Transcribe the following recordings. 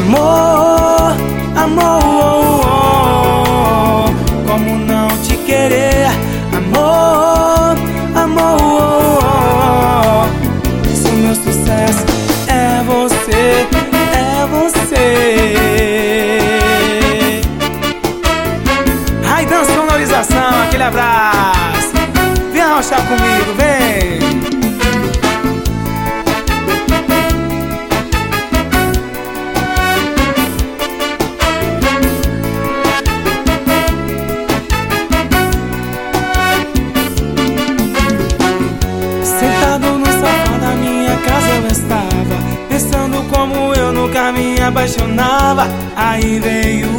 Amor, amor, como não te querer? Amor, amor, se o meu sucesso é você, é você. Raidan Sonorização, aquele abraço. Vem arrochar comigo, vem. Sentado no sofá da minha casa eu estava, pensando como eu nunca me apaixonava. Aí veio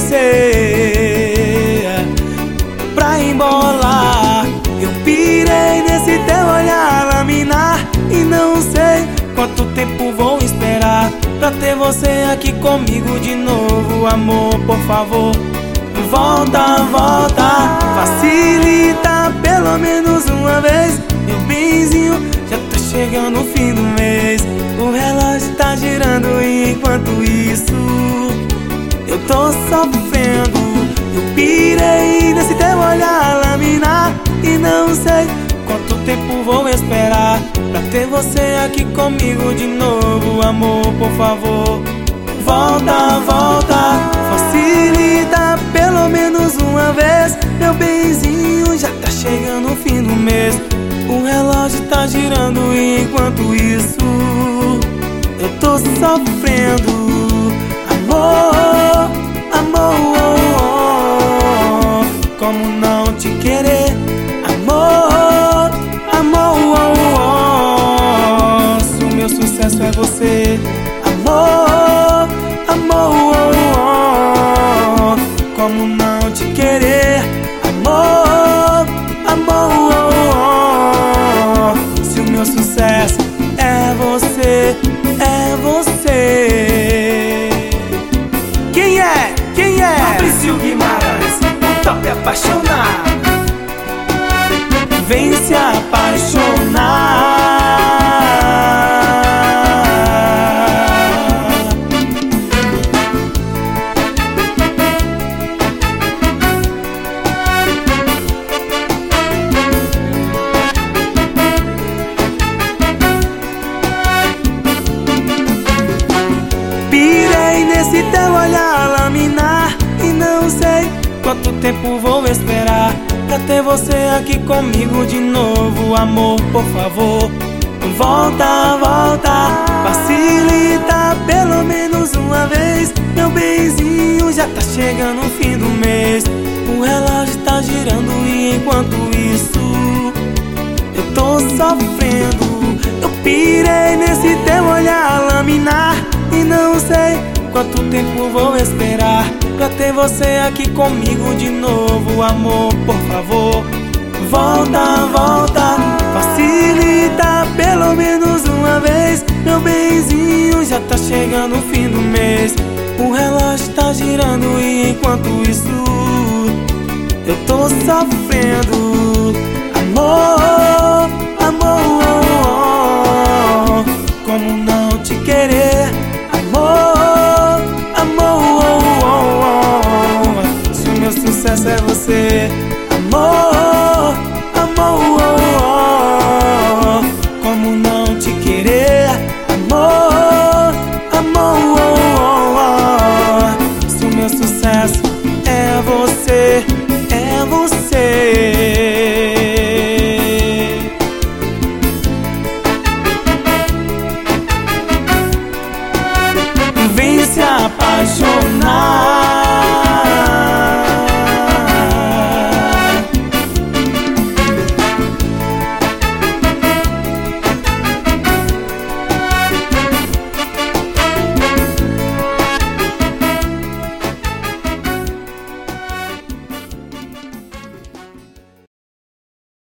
você pra embolar. Eu pirei nesse teu olhar laminar, e não sei quanto tempo vou esperar pra ter você aqui comigo de novo. Amor, por favor, volta, volta, facilita pelo menos uma vez. Meu benzinho, já tá chegando o fim do mês. O relógio tá girando e enquanto isso eu tô sofrendo. Eu pirei nesse teu olhar laminar, e não sei quanto tempo vou esperar pra ter você aqui comigo de novo. Amor, por favor, volta, volta, facilita pelo menos uma vez. Meu benzinho, já tá chegando o fim do mês. O relógio tá girando e enquanto isso eu tô sofrendo. Amor, amor, como não te querer? Amor, amor, se o meu sucesso é você. Amor, amor, como não te querer? Amor, amor, se o meu sucesso é você, é você. Quem é? Quem é? Fabrício Guimarães, o top apaixonar. Vem se apaixonar. Pirei nesse teu olhar laminar, e não sei quanto tempo vou esperar pra ter você aqui comigo de novo. Amor, por favor, volta, volta, facilita pelo menos uma vez. Meu benzinho, já tá chegando o fim do mês. O relógio tá girando e enquanto isso eu tô sofrendo. Eu pirei nesse teu olhar laminar, e não sei quanto tempo vou esperar pra ter você aqui comigo de novo. Amor, por favor, volta, volta, facilita pelo menos uma vez. Meu benzinho, já tá chegando o fim do mês. O relógio tá girando e enquanto isso eu tô sofrendo. Amor, amor, como não te querer? Amor, amor, se o meu sucesso é você. Amor,